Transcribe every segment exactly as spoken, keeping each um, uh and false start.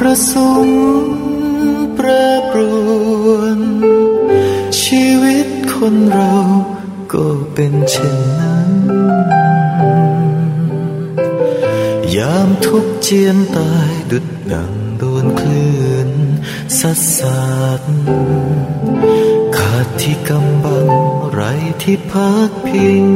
ระสมแปรปรวนชีวิตคนเราก็เป็นเช่นนั้นยามทุกข์เจียนตายดุจดังโดนคลื่นซัดสาดขาดที่กำบังไร้ที่พักพิง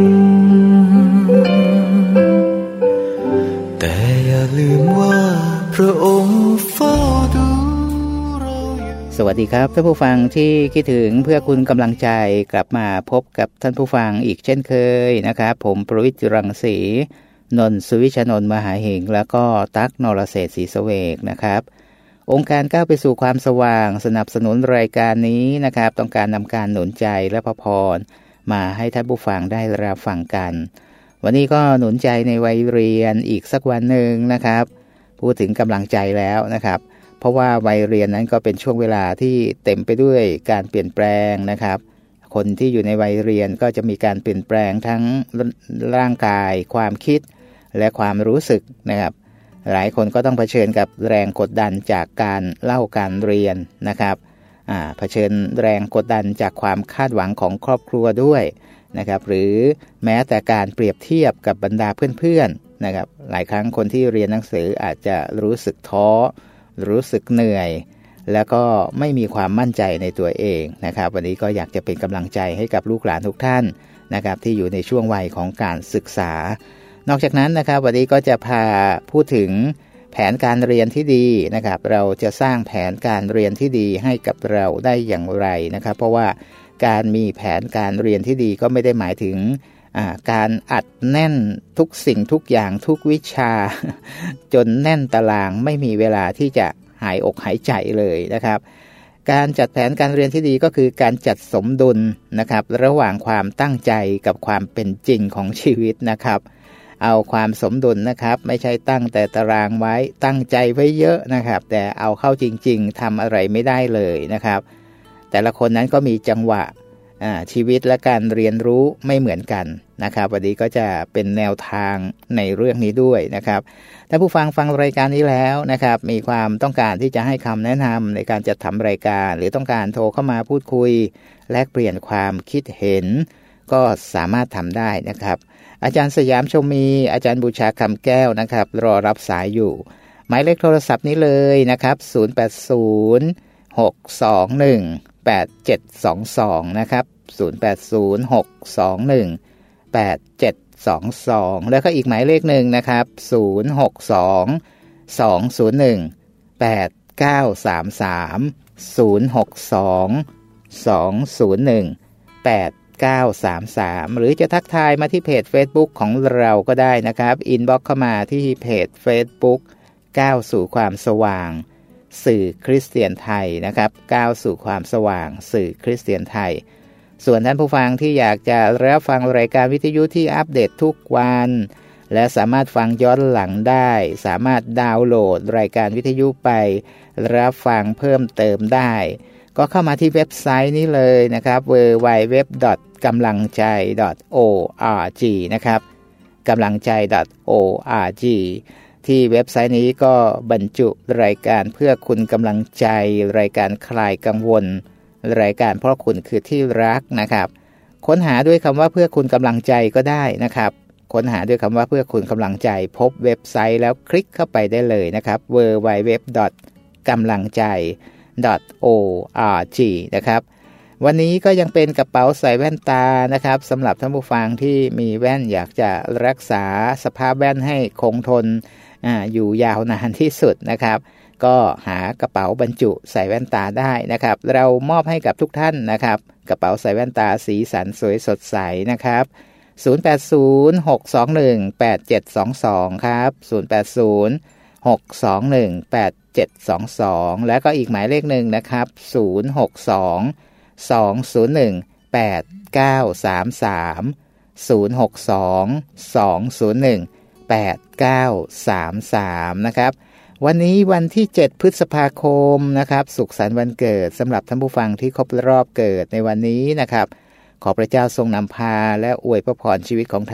แต่อย่าลืมว่าพระองค์เฝ้าดูเราอยู่สวัสดีครับท่านผู้ฟังที่คิดถึงเพื่อคุณกำลังใจกลับมาพบกับท่านผู้ฟังอีกเช่นเคยนะครับผมประวิตร รังสีนนท์ สุวิชนนท์มหาเหงแล้วก็ตั๊ก นรเศรษฐ์ศรีเสวกนะครับองค์การก้าวไปสู่ความสว่างสนับสนุนรายการนี้นะครับต้องการนำการหนุนใจและพระพรมาให้ท่านผู้ฟังได้รับฟังกันวันนี้ก็หนุนใจในวัยเรียนอีกสักวันหนึ่งนะครับพูดถึงกำลังใจแล้วนะครับเพราะว่าวัยเรียนนั้นก็เป็นช่วงเวลาที่เต็มไปด้วยการเปลี่ยนแปลงนะครับคนที่อยู่ในวัยเรียนก็จะมีการเปลี่ยนแปลงทั้งร่างกายความคิดและความรู้สึกนะครับหลายคนก็ต้องเผชิญกับแรงกดดันจากการเล่าการเรียนนะครับอ่าเผชิญแรงกดดันจากความคาดหวังของครอบครัวด้วยนะครับหรือแม้แต่การเปรียบเทียบกับบรรดาเพื่อนๆนะครับหลายครั้งคนที่เรียนหนังสืออาจจะรู้สึกท้อรู้สึกเหนื่อยแล้วก็ไม่มีความมั่นใจในตัวเองนะครับวันนี้ก็อยากจะเป็นกำลังใจให้กับลูกหลานทุกท่านนะครับที่อยู่ในช่วงวัยของการศึกษานอกจากนั้นนะครับวันนี้ก็จะพาพูดถึงแผนการเรียนที่ดีนะครับเราจะสร้างแผนการเรียนที่ดีให้กับเราได้อย่างไรนะครับเพราะว่าการมีแผนการเรียนที่ดีก็ไม่ได้หมายถึงการอัดแน่นทุกสิ่งทุกอย่างทุกวิชาจนแน่นตารางไม่มีเวลาที่จะหายอกหายใจเลยนะครับการจัดแผนการเรียนที่ดีก็คือการจัดสมดุลนะครับระหว่างความตั้งใจกับความเป็นจริงของชีวิตนะครับเอาความสมดุลนะครับไม่ใช่ตั้งแต่ตารางไว้ตั้งใจไว้เยอะนะครับแต่เอาเข้าจริงๆทำอะไรไม่ได้เลยนะครับแต่ละคนนั้นก็มีจังหวะชีวิตและการเรียนรู้ไม่เหมือนกันนะครับวันนี้ก็จะเป็นแนวทางในเรื่องนี้ด้วยนะครับถ้าผู้ฟังฟังรายการนี้แล้วนะครับมีความต้องการที่จะให้คำแนะนำในการจัดทำรายการหรือต้องการโทรเข้ามาพูดคุยแลกเปลี่ยนความคิดเห็นก็สามารถทำได้นะครับอาจารย์สยามชมมีอาจารย์บูชาคำแก้วนะครับรอรับสายอยู่หมายเลขโทรศัพท์นี้เลยนะครับศูนย์ แปด ศูนย์ หก สอง หนึ่ง แปด เจ็ด สอง สองนะครับศูนย์ แปด ศูนย์ หก สอง หนึ่ง แปด เจ็ด สอง สองแล้วก็อีกหมายเลขหนึ่งนะครับศูนย์ หก สอง สอง ศูนย์ หนึ่ง แปด เก้า สาม สาม ศูนย์ หก สอง สอง ศูนย์ หนึ่ง แปด เก้า สาม สามหรือจะทักทายมาที่เพจ Facebook ของเราก็ได้นะครับอินบ็อกซ์เข้ามาที่เพจ Facebook ก้าวสู่ความสว่างสื่อคริสเตียนไทยนะครับก้าวสู่ความสว่างสื่อคริสเตียนไทยส่วนท่านผู้ฟังที่อยากจะรับฟังรายการวิทยุที่อัปเดตทุกวันและสามารถฟังย้อนหลังได้สามารถดาวน์โหลดรายการวิทยุไปรับฟังเพิ่มเติมได้ก็เข้ามาที่เว็บไซต์นี้เลยนะครับ ดับเบิลยู ดับเบิลยู ดับเบิลยู ดอท กำลังใจ ดอท โอ อาร์ จี นะครับกำลังใจ ดอท โอ อาร์ จี ที่เว็บไซต์นี้ก็บรรจุรายการเพื่อคุณกำลังใจรายการคลายกังวลรายการเพราะคุณคือที่รักนะครับค้นหาด้วยคำว่าเพื่อคุณกำลังใจก็ได้นะครับค้นหาด้วยคำว่าเพื่อคุณกำลังใจพบเว็บไซต์แล้วคลิกเข้าไปได้เลยนะครับ ดับเบิลยู ดับเบิลยู ดับเบิลยู ดอท กำลังใจ ดอท โอ อาร์ จี นะครับวันนี้ก็ยังเป็นกระเป๋าใส่แว่นตานะครับสำหรับท่านผู้ฟังที่มีแว่นอยากจะรักษาสภาพแว่นให้คงทน อ่า อยู่ยาวนานที่สุดนะครับก็หากระเป๋าบรรจุใส่แว่นตาได้นะครับเรามอบให้กับทุกท่านนะครับกระเป๋าใส่แว่นตาสีสันสวยสดใสนะครับศูนย์ แปด ศูนย์ หก สอง หนึ่ง แปด เจ็ด สอง สองครับศูนย์ แปด ศูนย์ หก สอง หนึ่ง แปด เจ็ด สอง สองแล้วก็อีกหมายเลขหนึ่งนะครับศูนย์ หก สอง สอง ศูนย์ หนึ่ง แปด เก้า สาม สามศูนย์ หก สอง สอง ศูนย์ หนึ่ง แปด เก้า สาม สามนะครับวันนี้วันที่เจ็ดพฤษภาคมนะครับสุขสันต์วันเกิดสำหรับท่านผู้ฟังที่ครบรอบเกิดในวันนี้นะครับขอพระเจ้าทรงนำพาและอวยพระพรชีวิตของท่าน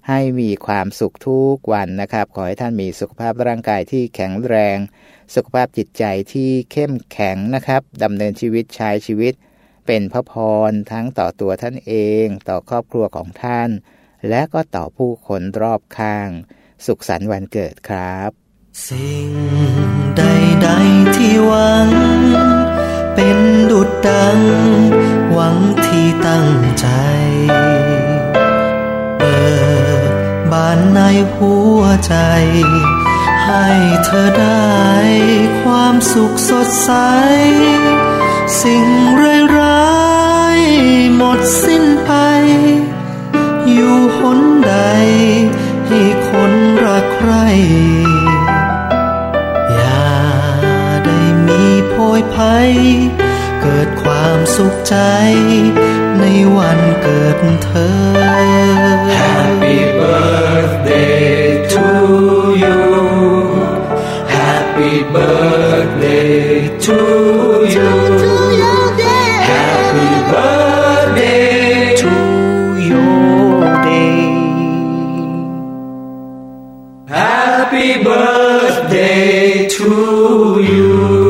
ให้มีความสุขทุกวันนะครับขอให้ท่านมีสุขภาพร่างกายที่แข็งแรงสุขภาพจิตใจที่เข้มแข็งนะครับดำเนินชีวิตใช้ชีวิตเป็นพระพรทั้งต่อตัวท่านเองต่อครอบครัวของท่านและก็ต่อผู้คนรอบข้างสุขสันต์วันเกิดครับสิ่งใดๆที่หวังเป็นดุจดังหวังที่ตั้งใจเปิดบานในหัวใจให้เธอได้ความสุขสดใสสิ่งร้ายๆหมดสิ้นไปอยู่หนใดให้คนรักใคร่อย่าได้มีโพยภัยเกิดความสุขใจในวันเกิดเธอ Happy birthday to you Happy birthday to you Happy birthday to your day Happy birthday to you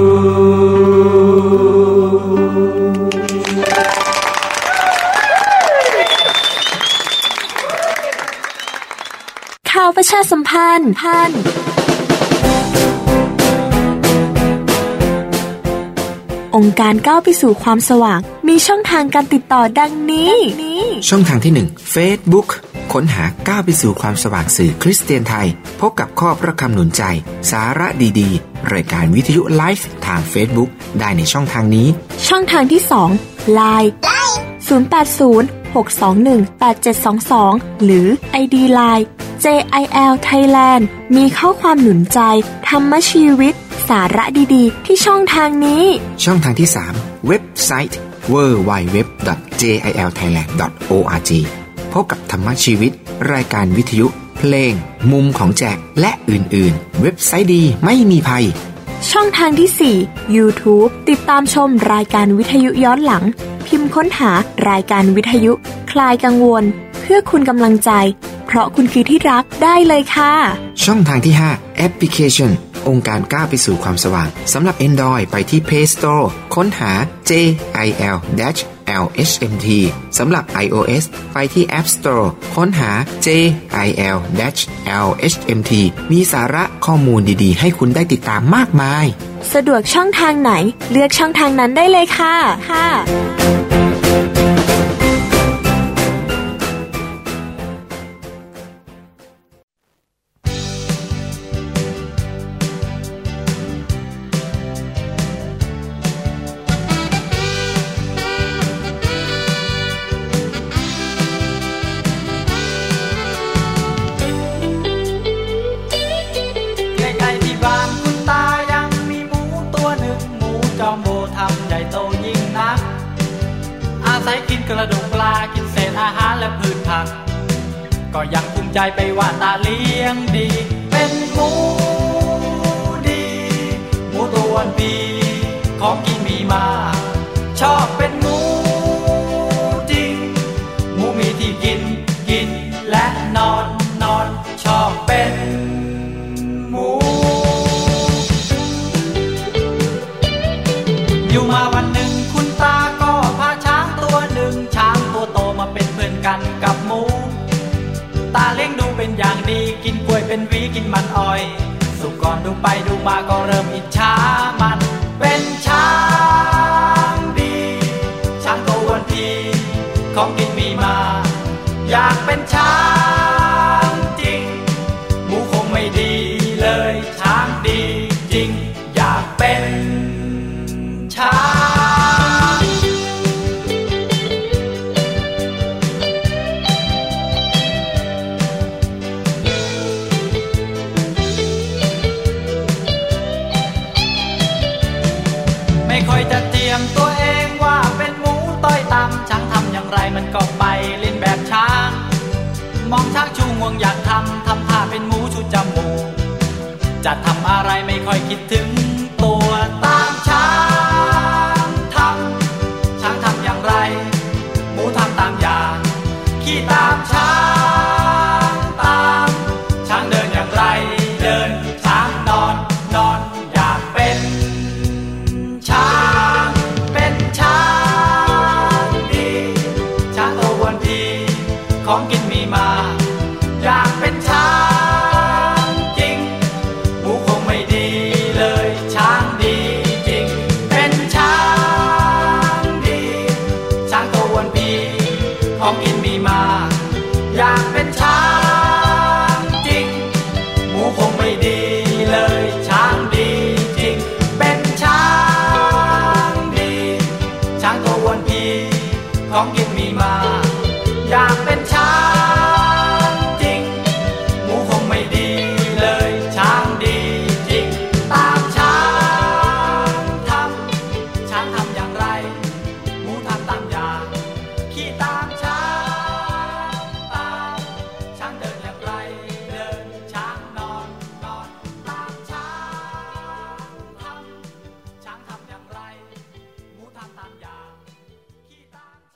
ข่าวประชาสัมพันธ์พันองค์การก้าวไปสู่ความสว่างมีช่องทางการติดต่อดังนี้ช่องทางที่หนึ่ง Facebook ค้นหาก้าวไปสู่ความสว่างสื่อคริสเตียนไทยพบกับข้อพระคำหนุนใจสาระดีๆรายการวิทยุไลฟ์ทาง Facebook ได้ในช่องทางนี้ช่องทางที่สอง ไลน์ ศูนย์ แปด ศูนย์ หก สอง หนึ่ง แปด เจ็ด สอง สอง หรือ ไอ ดี ไลน์ เจ ไอ แอล Thailand มีข้อความหนุนใจธรรมชีวิตสาระดีๆที่ช่องทางนี้ช่องทางที่สามเว็บไซต์ ดับเบิลยู ดับเบิลยู ดับเบิลยู ดอท เจ ไอ แอล ไทยแลนด์ ดอท โอ อาร์ จี พบกับธรรมชีวิตรายการวิทยุเพลงมุมของแจกและอื่นๆเว็บไซต์ดีไม่มีภัยช่องทางที่สี่ YouTube ติดตามชมรายการวิทยุย้อนหลังพิมพ์ค้นหารายการวิทยุคลายกังวลเพื่อคุณกำลังใจเพราะคุณคือที่รักได้เลยค่ะช่องทางที่ห้าแอปพลิเคชันองค์การก้าวไปสู่ความสว่างสำหรับ Android ไปที่ Play Store ค้นหา เจ ไอ แอล แอล เอช เอ็ม ที สำหรับ iOS ไปที่ App Store ค้นหา เจ ไอ แอล แอล เอช เอ็ม ที มีสาระข้อมูลดีๆให้คุณได้ติดตามมากมายสะดวกช่องทางไหนเลือกช่องทางนั้นได้เลยค่ะค่ะกระดูกปลากินเศษอาหารและพืชผักก็ยังภูมิใจไปว่าตาเลี้ยงดีเป็นหมูดีหมูตัวดีของกินมีมาชอบเป็นหมูจริงหมูมีที่กินกินและนอนนอนชอบเป็นหมูอยู่มาวันหนึ่งคุณตาก็พาช้างตัวหนึ่งช้างตัวโตมาเป็นเพื่อนกันกับหมูตาเลี้ยงดูเป็นอย่างดีกินกล้วยเป็นหวีกินมันอ้อยสุกก่อนดูไปดูมาก็เริ่มอิจฉามันเป็นช้างดีช้างตัวอ้วนทีของกินมีมาอยากเป็นช้างจริงหมูคงไม่ดีเลยช้างดีจริงอยากเป็นช้างไม่ค่อยจะเตรียมตัวเองว่าเป็นหมูต้อยต่ำช้างทำอย่างไรมันก็ไปเล่นแบบช้างมองช้างชูงวงอยากทำทำท่าเป็นหมูชูจมูกจะทำอะไรไม่ค่อยคิดถึงตัวตามช้างทำช้างทำอย่างไรหมูทำตามอย่างขี่ตามช้าง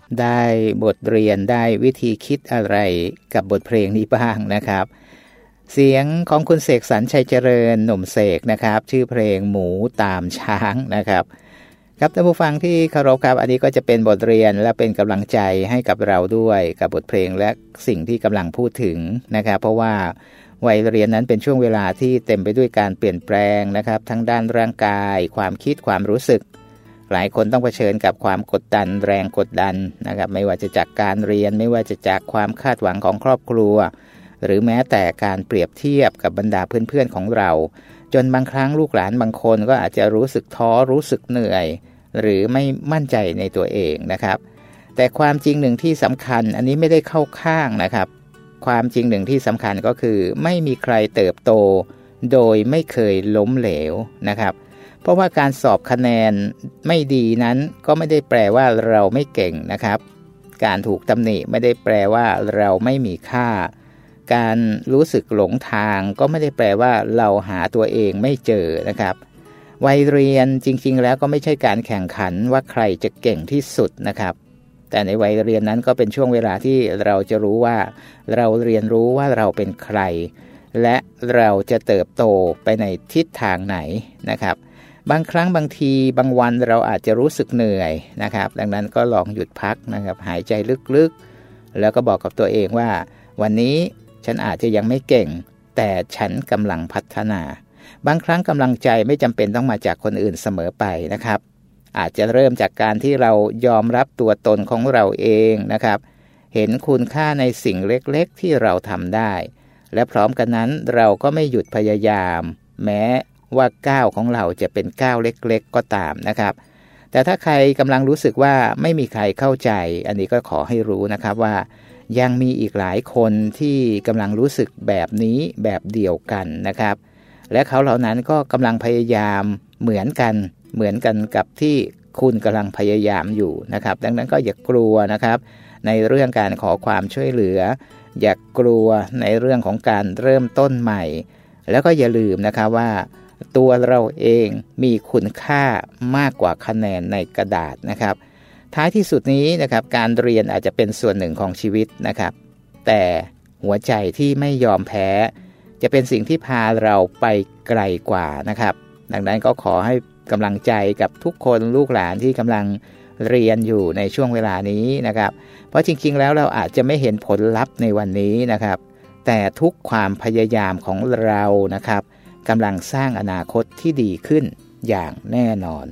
ได้บทเรียนได้วิธีคิดอะไรกับบทเพลงนี้บ้างนะครับเสียงของคุณเสกสรรชัยเจริญหนุ่มเสกนะครับชื่อเพลงหมูตามช้างนะครับครับท่านผู้ฟังที่เคารพครับอันนี้ก็จะเป็นบทเรียนและเป็นกำลังใจให้กับเราด้วยกับบทเพลงและสิ่งที่กำลังพูดถึงนะครับเพราะว่าวัยเรียนนั้นเป็นช่วงเวลาที่เต็มไปด้วยการเปลี่ยนแปลงนะครับทั้งด้านร่างกายความคิดความรู้สึกหลายคนต้องเผชิญกับความกดดันแรงกดดันนะครับไม่ว่าจะจากการเรียนไม่ว่าจะจากความคาดหวังของครอบครัวหรือแม้แต่การเปรียบเทียบกับบรรดาเพื่อนๆของเราจนบางครั้งลูกหลานบางคนก็อาจจะรู้สึกท้อรู้สึกเหนื่อยหรือไม่มั่นใจในตัวเองนะครับแต่ความจริงหนึ่งที่สำคัญอันนี้ไม่ได้เข้าข้างนะครับความจริงหนึ่งที่สำคัญก็คือไม่มีใครเติบโตโดยไม่เคยล้มเหลวนะครับเพราะว่าการสอบคะแนนไม่ดีนั้นก็ไม่ได้แปลว่าเราไม่เก่งนะครับการถูกตำหนิไม่ได้แปลว่าเราไม่มีค่าการรู้สึกหลงทางก็ไม่ได้แปลว่าเราหาตัวเองไม่เจอนะครับวัยเรียนจริงๆแล้วก็ไม่ใช่การแข่งขันว่าใครจะเก่งที่สุดนะครับแต่ในวัยเรียนนั้นก็เป็นช่วงเวลาที่เราจะรู้ว่าเราเรียนรู้ว่าเราเป็นใครและเราจะเติบโตไปในทิศทางไหนนะครับบางครั้งบางทีบางวันเราอาจจะรู้สึกเหนื่อยนะครับดังนั้นก็ลองหยุดพักนะครับหายใจลึกๆแล้วก็บอกกับตัวเองว่าวันนี้ฉันอาจจะยังไม่เก่งแต่ฉันกำลังพัฒนาบางครั้งกำลังใจไม่จำเป็นต้องมาจากคนอื่นเสมอไปนะครับอาจจะเริ่มจากการที่เรายอมรับตัวตนของเราเองนะครับเห็นคุณค่าในสิ่งเล็กๆที่เราทำได้และพร้อมกันนั้นเราก็ไม่หยุดพยายามแม้ว่าก้าวของเราจะเป็นก้าวเล็กๆก็ตามนะครับแต่ถ้าใครกำลังรู้สึกว่าไม่มีใครเข้าใจอันนี้ก็ขอให้รู้นะครับว่ายังมีอีกหลายคนที่กำลังรู้สึกแบบนี้แบบเดียวกันนะครับและเขาเหล่านั้นก็กำลังพยายามเหมือนกันเหมือนกันกับที่คุณกำลังพยายามอยู่นะครับดังนั้นก็อย่ากลัวนะครับในเรื่องการขอความช่วยเหลืออย่ากลัวในเรื่องของการเริ่มต้นใหม่แล้วก็อย่าลืมนะครับว่าตัวเราเองมีคุณค่ามากกว่าคะแนนในกระดาษนะครับท้ายที่สุดนี้นะครับการเรียนอาจจะเป็นส่วนหนึ่งของชีวิตนะครับแต่หัวใจที่ไม่ยอมแพ้จะเป็นสิ่งที่พาเราไปไกลกว่านะครับดังนั้นก็ขอให้กำลังใจกับทุกคนลูกหลานที่กำลังเรียนอยู่ในช่วงเวลานี้นะครับเพราะจริงๆแล้วเราอาจจะไม่เห็นผลลัพธ์ในวันนี้นะครับแต่ทุกความพยายามของเรานะครับกำลังสร้างอนาคตที่ดีขึ้นอย่างแน่นอน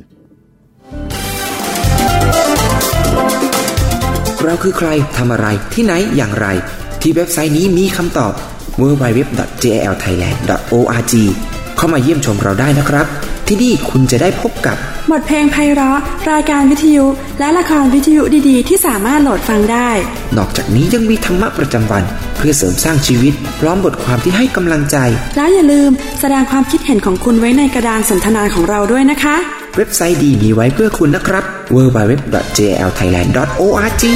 เราคือใครทำอะไรที่ไหนอย่างไรที่เว็บไซต์นี้มีคำตอบ ดับเบิลยู ดับเบิลยู ดับเบิลยู ดอท เจ แอล ไทยแลนด์ ดอท โอ อาร์ จี เข้ามาเยี่ยมชมเราได้นะครับที่นี่คุณจะได้พบกับบทเพลงไพเราะรายการวิทยุและละครวิทยุดีๆที่สามารถโหลดฟังได้นอกจากนี้ยังมีธรรมะประจำวันเพื่อเสริมสร้างชีวิตพร้อมบทความที่ให้กำลังใจแล้วอย่าลืมแสดงความคิดเห็นของคุณไว้ในกระดานสนทนาของเราด้วยนะคะเว็บไซต์ดีมีไว้เพื่อคุณนะครับ ดับเบิลยู ดับเบิลยู ดับเบิลยู ดอท เจ แอล ไทยแลนด์ ดอท โอ อาร์ จี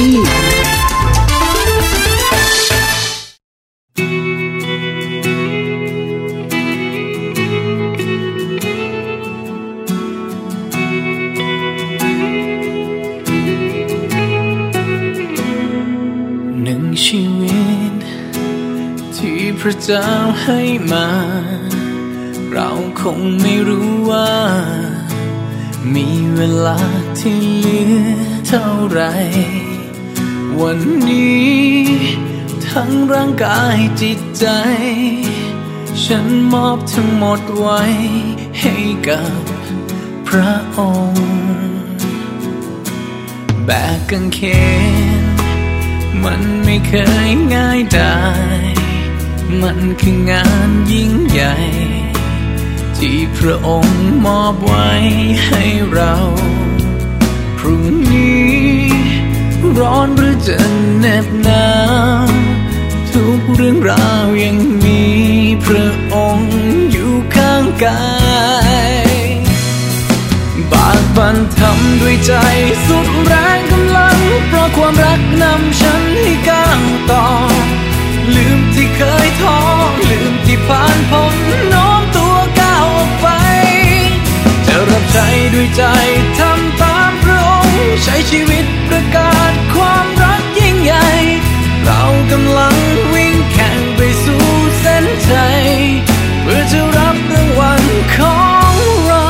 หนึ่งชีวิตที่พระเจ้าให้มาเราคงไม่รู้ว่ามีเวลาที่เหลือเท่าไรวันนี้ทั้งร่างกายจิตใจฉันมอบทั้งหมดไว้ให้กับพระองค์แบกกางเขนมันไม่เคยง่ายได้มันคืองานยิ่งใหญ่ที่พระองค์มอบไว้ให้เราพรุ่งนี้ร้อนหรือจะเหน็บหนาวทุกเรื่องราวยังมีพระองค์อยู่ข้างกายบากบั่นทำด้วยใจสุดแรงกำลังเพราะความรักนำฉันให้ก้าวต่อลืมที่เคยท้อลืมที่ผ่านพ้นน้อมตัวก้าวออกไปจะรับใช้ด้วยใจทำตามพระองค์ใช้ชีวิตประกาศความรักยิ่งใหญ่เรากำลังวิ่งแข่งไปสู่เส้นชัยเพื่อจะรับรางวัลของเรา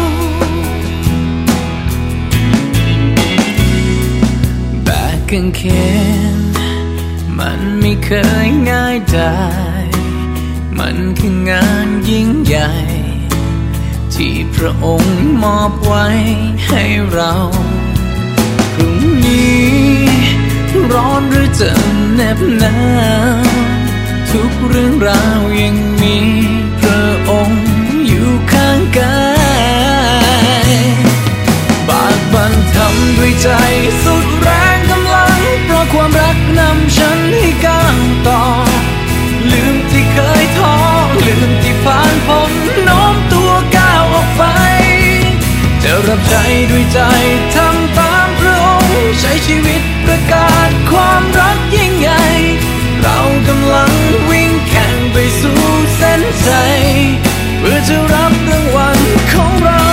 แบกกางเขนมันไม่เคยง่ายได้มันคืองานยิ่งใหญ่ที่พระองค์มอบไว้ให้เราพรุ่งนี้ร้อนหรือจะเหน็บหนาวทุกเรื่องราวยังมีพระองค์อยู่ข้างกายบากบั่นทำด้วยใจสุดแรงกำลังเพราะความรักนำฉันให้ก้าวต่อลืมที่เคยท้อลืมที่ผ่านพ้นโน้มตัวก้าวออกไปจะรับใช้ด้วยใจทำตามพระองค์ใช้ชีวิตประกาศความรักยิ่งใหญ่เรากำลังวิ่งแข่งไปสู่เส้นชัยเพื่อจะรับรางวัลของเรา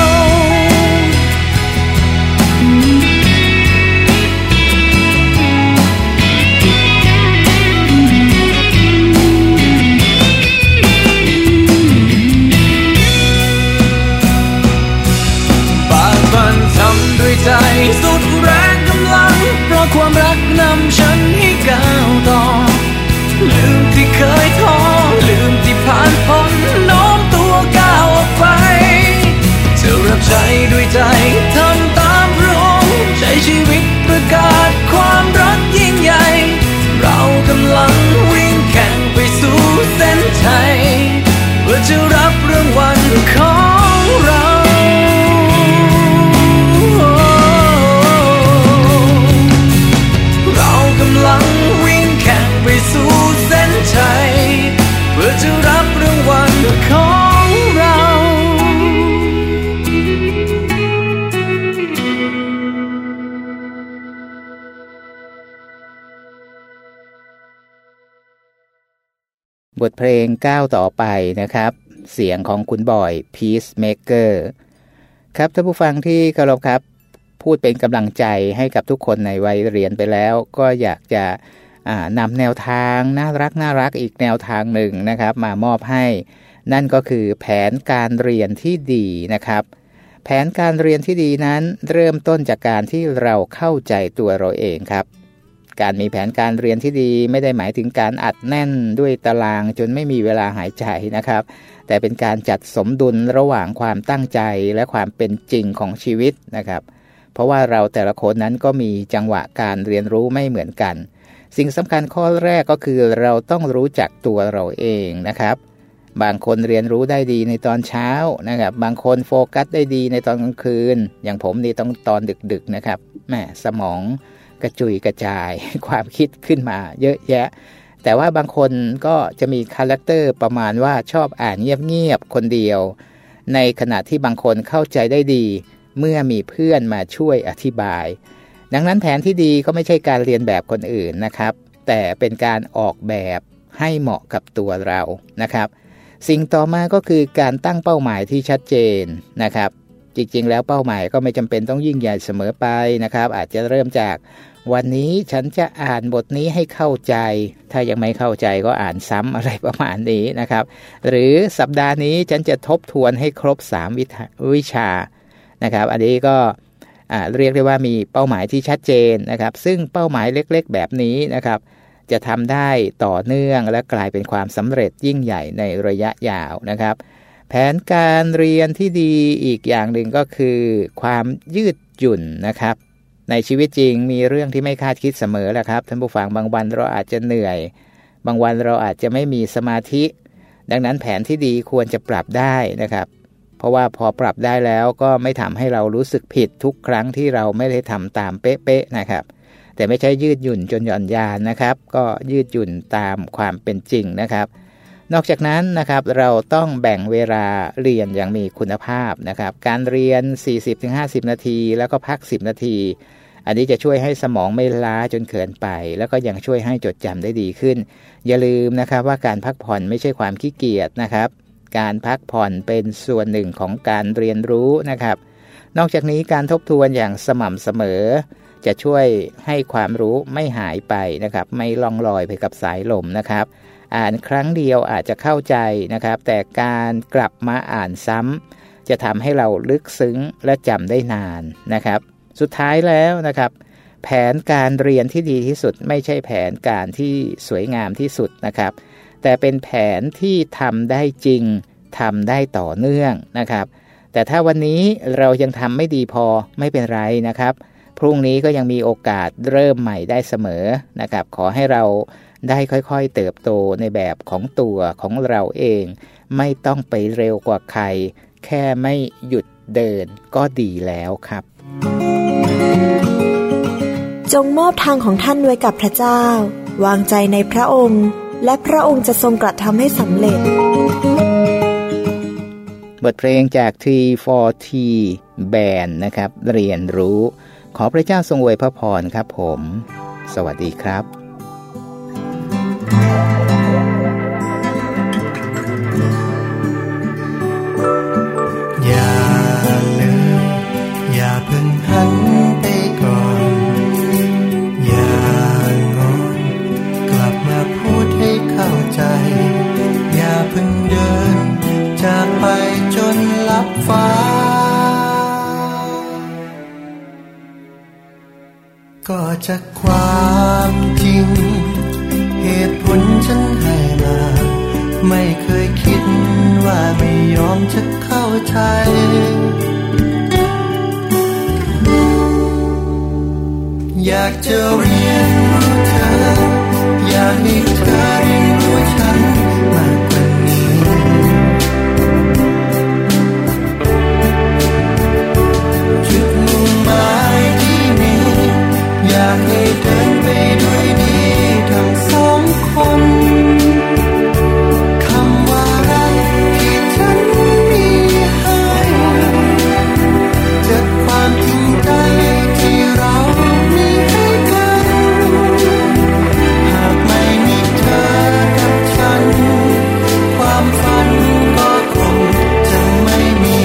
ทำด้วยใจสุดแรงกำลังเพราะความรักนำฉันให้ก้าวต่อลืมที่เคยท้อลืมที่ผ่านพ้นโน้มตัวก้าวออกไปจะรับใช้ด้วยใจทำตามพระองค์ใช้ชีวิตประกาศความรักยิ่งใหญ่เรากำลังวิ่งแข่งไปสู่เส้นชัยเพื่อจะรับรางวัลของเรากำลังวิ่งแข่งไปสู่เส้นชัยเพื่อจะรับรางวัลของเราบทเพลงก้าวต่อไปนะครับเสียงของคุณบอย Peacemaker ครับท่านผู้ฟังที่เคารพครับพูดเป็นกำลังใจให้กับทุกคนในวัยเรียนไปแล้วก็อยากจะนำแนวทางน่ารักน่ารักอีกแนวทางหนึ่งนะครับมามอบให้นั่นก็คือแผนการเรียนที่ดีนะครับแผนการเรียนที่ดีนั้นเริ่มต้นจากการที่เราเข้าใจตัวเราเองครับการมีแผนการเรียนที่ดีไม่ได้หมายถึงการอัดแน่นด้วยตารางจนไม่มีเวลาหายใจนะครับแต่เป็นการจัดสมดุลระหว่างความตั้งใจและความเป็นจริงของชีวิตนะครับเพราะว่าเราแต่ละคนนั้นก็มีจังหวะการเรียนรู้ไม่เหมือนกันสิ่งสำคัญข้อแรกก็คือเราต้องรู้จักตัวเราเองนะครับบางคนเรียนรู้ได้ดีในตอนเช้านะครับบางคนโฟกัสได้ดีในตอนกลางคืนอย่างผมนี่ต้องตอนดึกๆนะครับแหมสมองกระจุยกระจายความคิดขึ้นมาเยอะแยะแต่ว่าบางคนก็จะมีคาแรคเตอร์ประมาณว่าชอบอ่านเงียบๆคนเดียวในขณะที่บางคนเข้าใจได้ดีเมื่อมีเพื่อนมาช่วยอธิบายดังนั้นแผนที่ดีก็ไม่ใช่การเรียนแบบคนอื่นนะครับแต่เป็นการออกแบบให้เหมาะกับตัวเรานะครับสิ่งต่อมาก็คือการตั้งเป้าหมายที่ชัดเจนนะครับจริงๆแล้วเป้าหมายก็ไม่จำเป็นต้องยิ่งใหญ่เสมอไปนะครับอาจจะเริ่มจากวันนี้ฉันจะอ่านบทนี้ให้เข้าใจถ้ายังไม่เข้าใจก็อ่านซ้ำอะไรประมาณนี้นะครับหรือสัปดาห์นี้ฉันจะทบทวนให้ครบสามวิชานะครับอันนี้ก็เรียกได้ว่ามีเป้าหมายที่ชัดเจนนะครับซึ่งเป้าหมายเล็กๆแบบนี้นะครับจะทำได้ต่อเนื่องและกลายเป็นความสำเร็จยิ่งใหญ่ในระยะยาวนะครับแผนการเรียนที่ดีอีกอย่างหนึ่งก็คือความยืดหยุ่นนะครับในชีวิตจริงมีเรื่องที่ไม่คาดคิดเสมอแหละครับท่านผู้ฟังบางวันเราอาจจะเหนื่อยบางวันเราอาจจะไม่มีสมาธิดังนั้นแผนที่ดีควรจะปรับได้นะครับเพราะว่าพอปรับได้แล้วก็ไม่ทำให้เรารู้สึกผิดทุกครั้งที่เราไม่ได้ทำตามเป๊ะๆนะครับแต่ไม่ใช่ยืดหยุ่นจนหย่อนยานนะครับก็ยืดหยุ่นตามความเป็นจริงนะครับนอกจากนั้นนะครับเราต้องแบ่งเวลาเรียนอย่างมีคุณภาพนะครับการเรียน สี่สิบถึงห้าสิบ นาทีแล้วก็พักสิบนาทีอันนี้จะช่วยให้สมองไม่ล้าจนเกินไปแล้วก็ยังช่วยให้จดจำได้ดีขึ้นอย่าลืมนะครับว่าการพักผ่อนไม่ใช่ความขี้เกียจนะครับการพักผ่อนเป็นส่วนหนึ่งของการเรียนรู้นะครับนอกจากนี้การทบทวนอย่างสม่ำเสมอจะช่วยให้ความรู้ไม่หายไปนะครับไม่ล่องลอยไปกับสายลมนะครับอ่านครั้งเดียวอาจจะเข้าใจนะครับแต่การกลับมาอ่านซ้ำจะทำให้เราลึกซึ้งและจำได้นานนะครับสุดท้ายแล้วนะครับแผนการเรียนที่ดีที่สุดไม่ใช่แผนการที่สวยงามที่สุดนะครับแต่เป็นแผนที่ทำได้จริงทำได้ต่อเนื่องนะครับแต่ถ้าวันนี้เรายังทำไม่ดีพอไม่เป็นไรนะครับพรุ่งนี้ก็ยังมีโอกาสเริ่มใหม่ได้เสมอนะครับขอให้เราได้ค่อยๆเติบโตในแบบของตัวของเราเองไม่ต้องไปเร็วกว่าใครแค่ไม่หยุดเดินก็ดีแล้วครับจงมอบทางของท่านไว้กับพระเจ้าวางใจในพระองค์และพระองค์จะทรงกระทำให้สำเร็จบทเพลงจาก ที โฟร์ ที Band นะครับเรียนรู้ขอพระเจ้าทรงอวยพระพรครับผมสวัสดีครับอย่าเลยอย่าเพิ่งหันไปก่อนอย่างอนกลับมาพูดให้เข้าใจอย่าเพิ่งเดินจากไปจนลับฟ้าก็จากความจริงเหตุผลฉันให้มาไม่เคยคิดว่าไม่ยอมจะเข้าใจอยากจะเรียนรู้เธออยากให้เธอเรียนรู้ฉันมากกว่านี้จุดมุ่งหมายที่มีอยากให้เดินไปด้วยดีทั้งสองคนคำว่ารักที่ฉันมีให้จากความจริงใจที่เรามีให้กันหากไม่มีเธอกับฉันความฝันก็คงจะไม่มี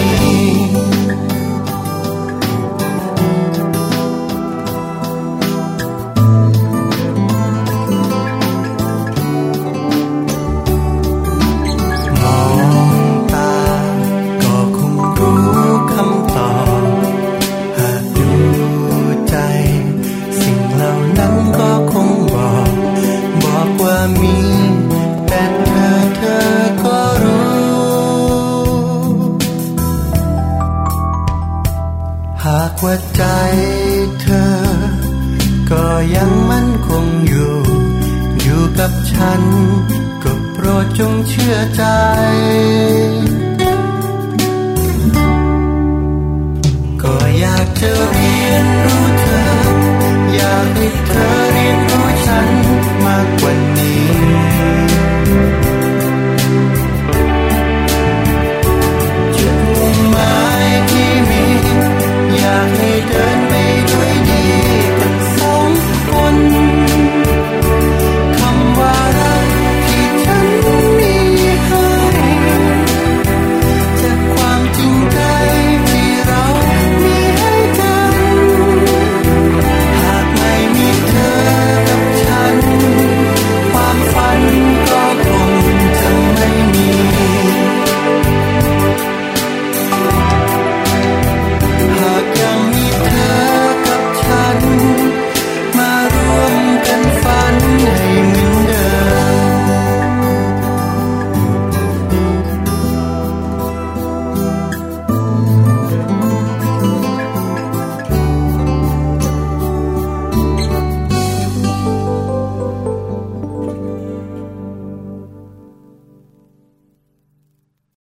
มีแต่เธอเธอก็รู้หากว่าใจเธอก็ยังมั่นคงอยู่อยู่กับฉันก็โปรดจงเชื่อใจก็อยากจะเรียนรู้เธออยากให้เธอเรียนรู้ฉันมากกว่า